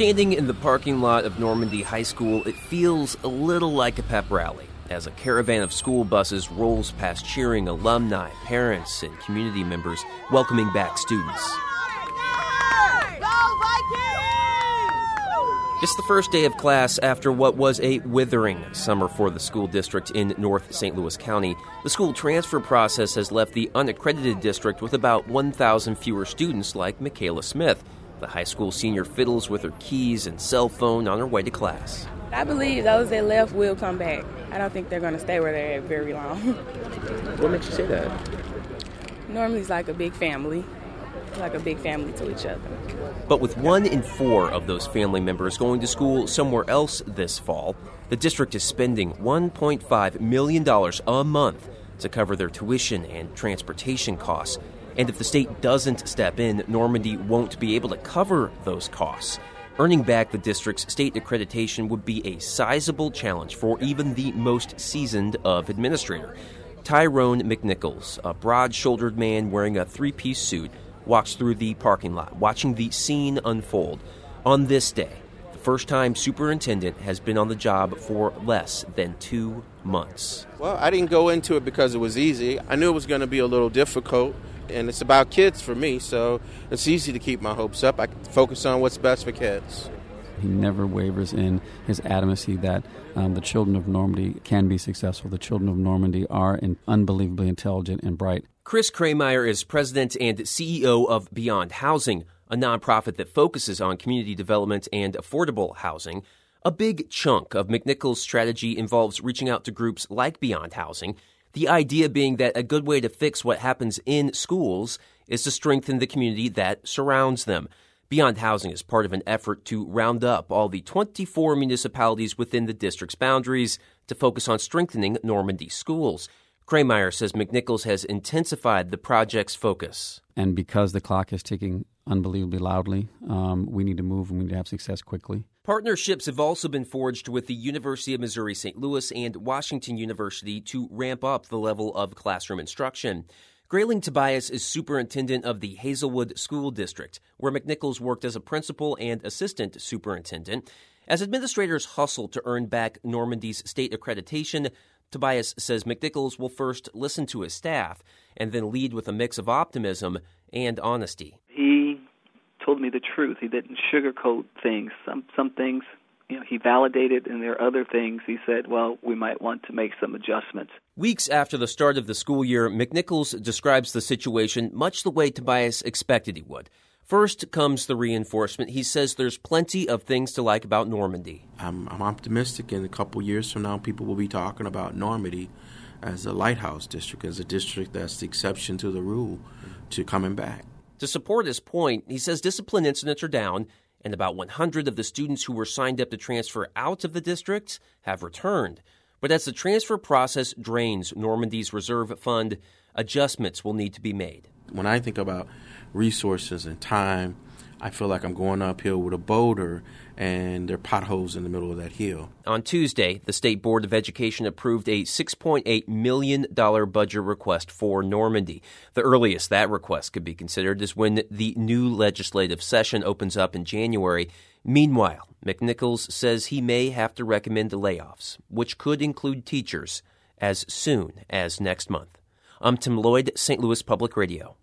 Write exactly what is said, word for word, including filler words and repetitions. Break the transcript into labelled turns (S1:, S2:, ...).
S1: Standing in the parking lot of Normandy High School, it feels a little like a pep rally as a caravan of school buses rolls past cheering alumni, parents, and community members welcoming back students. It's the first day of class after what was a withering summer for the school district in North Saint Louis County. The school transfer process has left the unaccredited district with about one thousand fewer students like Michaela Smith. The high school senior fiddles with her keys and cell phone on her way to class.
S2: I believe those that left will come back. I don't think they're going to stay where they're at very long.
S1: What makes you say that?
S2: Normally it's like a big family, like a big family to each other.
S1: But with one in four of those family members going to school somewhere else this fall, the district is spending one point five million dollars a month to cover their tuition and transportation costs. And if the state doesn't step in, Normandy won't be able to cover those costs. Earning back the district's state accreditation would be a sizable challenge for even the most seasoned of administrators. Tyrone McNichols, a broad-shouldered man wearing a three-piece suit, walks through the parking lot, watching the scene unfold. On this day, the first-time superintendent has been on the job for less than two months.
S3: Well, I didn't go into it because it was easy. I knew it was going to be a little difficult, and it's about kids for me, so it's easy to keep my hopes up. I can focus on what's best for kids.
S4: He never wavers in his adamancy that um, the children of Normandy can be successful. The children of Normandy are in unbelievably intelligent and bright.
S1: Chris Kremeyer is president and C E O of Beyond Housing, a nonprofit that focuses on community development and affordable housing. A big chunk of McNichols' strategy involves reaching out to groups like Beyond Housing, the idea being that a good way to fix what happens in schools is to strengthen the community that surrounds them. Beyond Housing is part of an effort to round up all the twenty-four municipalities within the district's boundaries to focus on strengthening Normandy schools. Kremeyer says McNichols has intensified the project's focus.
S4: And because the clock is ticking unbelievably loudly, um, we need to move and we need to have success quickly.
S1: Partnerships have also been forged with the University of Missouri Saint Louis and Washington University to ramp up the level of classroom instruction. Grayling Tobias is superintendent of the Hazelwood School District, where McNichols worked as a principal and assistant superintendent. As administrators hustle to earn back Normandy's state accreditation, Tobias says McNichols will first listen to his staff and then lead with a mix of optimism and honesty.
S5: He told me the truth. He didn't sugarcoat things. Some some things, you know, he validated, and there are other things he said, well, we might want to make some adjustments.
S1: Weeks after the start of the school year, McNichols describes the situation much the way Tobias expected he would. First comes the reinforcement. He says there's plenty of things to like about Normandy.
S3: I'm, I'm optimistic in a couple years from now, people will be talking about Normandy as a lighthouse district, as a district that's the exception to the rule to coming back.
S1: To support his point, he says discipline incidents are down, and about one hundred of the students who were signed up to transfer out of the district have returned. But as the transfer process drains Normandy's reserve fund, adjustments will need to be made.
S3: When I think about resources and time, I feel like I'm going uphill with a boulder, and there are potholes in the middle of that hill.
S1: On Tuesday, the State Board of Education approved a six point eight million dollars budget request for Normandy. The earliest that request could be considered is when the new legislative session opens up in January. Meanwhile, McNichols says he may have to recommend layoffs, which could include teachers, as soon as next month. I'm Tim Lloyd, Saint Louis Public Radio.